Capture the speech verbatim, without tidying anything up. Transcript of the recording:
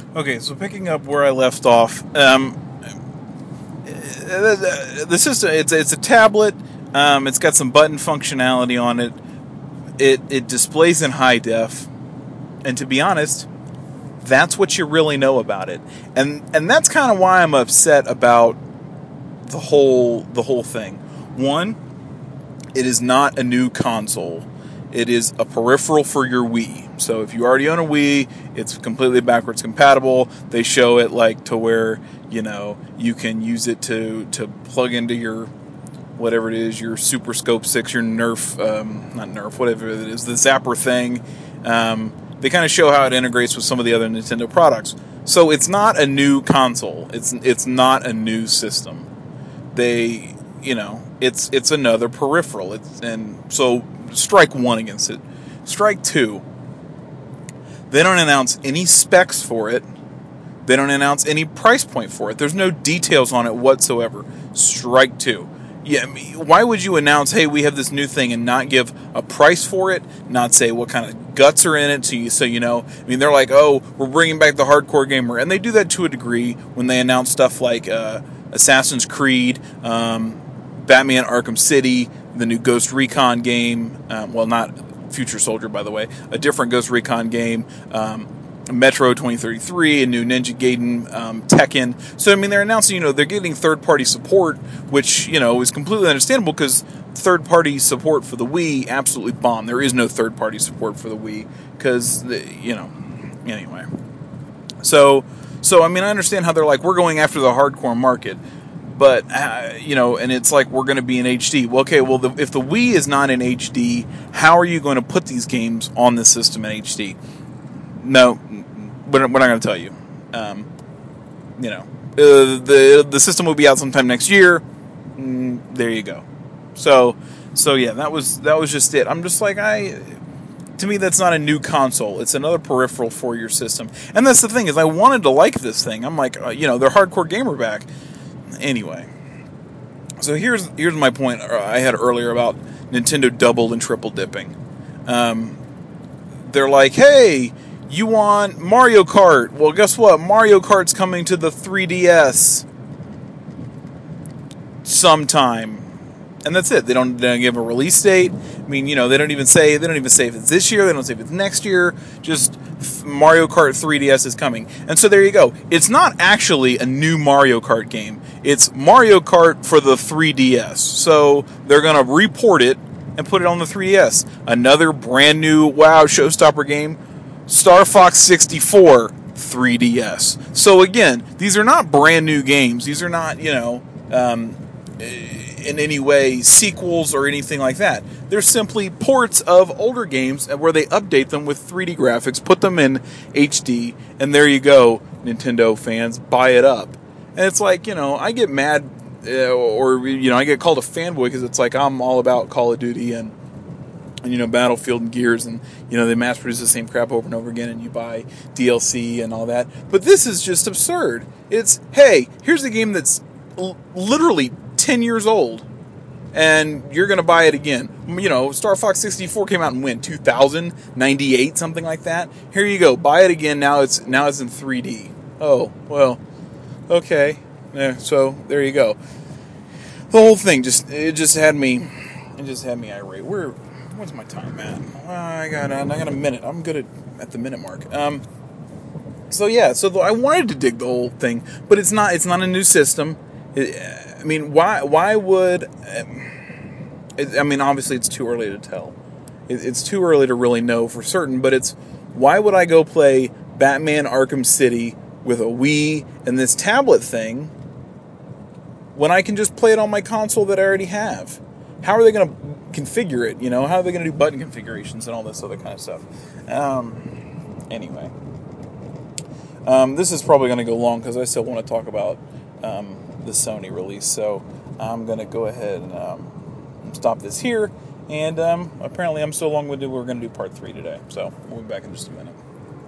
Okay, so picking up where I left off, um, the, the system, it's, it's a tablet, um, it's got some button functionality on it, it, it displays in high def, and to be honest, that's what you really know about it. And and that's kind of why I'm upset about the whole the whole thing. One, it is not a new console. It is a peripheral for your Wii. So if you already own a Wii, it's completely backwards compatible. They show it like to where, you know, you can use it to, to plug into your whatever it is, your Super Scope six, your Nerf, um, not Nerf, whatever it is, the Zapper thing. Um, they kind of show how it integrates with some of the other Nintendo products. So it's not a new console. It's it's not a new system. They, you know, it's it's another peripheral. It's, and so strike one against it. Strike two, they don't announce any specs for it. They don't announce any price point for it. There's no details on it whatsoever. Strike two. Yeah, why would you announce, hey, we have this new thing, and not give a price for it, not say what kind of guts are in it, so you, so you know? I mean, they're like, oh, we're bringing back the hardcore gamer, and they do that to a degree when they announce stuff like uh, Assassin's Creed, um, Batman Arkham City, the new Ghost Recon game, um, well, not Future Soldier, by the way, a different Ghost Recon game, um, Metro twenty thirty-three, a new Ninja Gaiden, um, Tekken. So, I mean, they're announcing, you know, they're getting third-party support, which, you know, is completely understandable because third-party support for the Wii absolutely bombed. There is no third-party support for the Wii because, you know, anyway. So, so, I mean, I understand how they're like, we're going after the hardcore market, but, uh, you know, and it's like, we're going to be in H D. Well, okay, well, the, if the Wii is not in H D, how are you going to put these games on the system in H D? No, we're not going to tell you. Um, you know, uh, the the system will be out sometime next year. Mm, there you go. So, so yeah, that was that was just it. I'm just like, I, to me, that's not a new console. It's another peripheral for your system. And that's the thing, is I wanted to like this thing. I'm like, uh, you know, they're hardcore gamer back. Anyway, so here's here's my point I had earlier about Nintendo double and triple dipping. Um, they're like, hey, you want Mario Kart? Well, guess what? Mario Kart's coming to the three D S sometime, and that's it. They don't, they don't give a release date. I mean, you know, they don't even say they don't even say if it's this year. They don't say if it's next year. Just Mario Kart three D S is coming, and so there you go. It's not actually a new Mario Kart game. It's Mario Kart for the three D S. So they're gonna report it and put it on the three D S. Another brand new wow showstopper game. Star Fox sixty-four three D S. So again, these are not brand new games. These are not, you know, um, in any way sequels or anything like that. They're simply ports of older games where they update them with three D graphics, put them in H D, and there you go, Nintendo fans, buy it up. And it's like, you know, I get mad, uh, or, you know, I get called a fanboy because it's like I'm all about Call of Duty and And, you know, Battlefield and Gears, and, you know, they mass produce the same crap over and over again, and you buy D L C and all that. But this is just absurd. It's, hey, here's a game that's l- literally ten years old, and you're going to buy it again. You know, Star Fox sixty-four came out in when? two thousand? ninety-eight? Something like that? Here you go. Buy it again. Now it's now it's in three D. Oh, well, okay. Yeah, so, there you go. The whole thing just, it just had me, it just had me irate. We're... What's my time, man? Well, I got I got a minute. I'm good at, at the minute mark. Um. So yeah, so the, I wanted to dig the whole thing, but it's not. It's not a new system. It, I mean, why? Why would? Um, it, I mean, obviously, it's too early to tell. It, it's too early to really know for certain. But it's, why would I go play Batman Arkham City with a Wii and this tablet thing when I can just play it on my console that I already have? How are they going to configure it? You know, how are they going to do button configurations and all this other kind of stuff? Um, anyway, um, this is probably going to go long because I still want to talk about um, the Sony release. So I'm going to go ahead and um, stop this here. And um, apparently I'm so long-winded we're going to do part three today. So we'll be back in just a minute.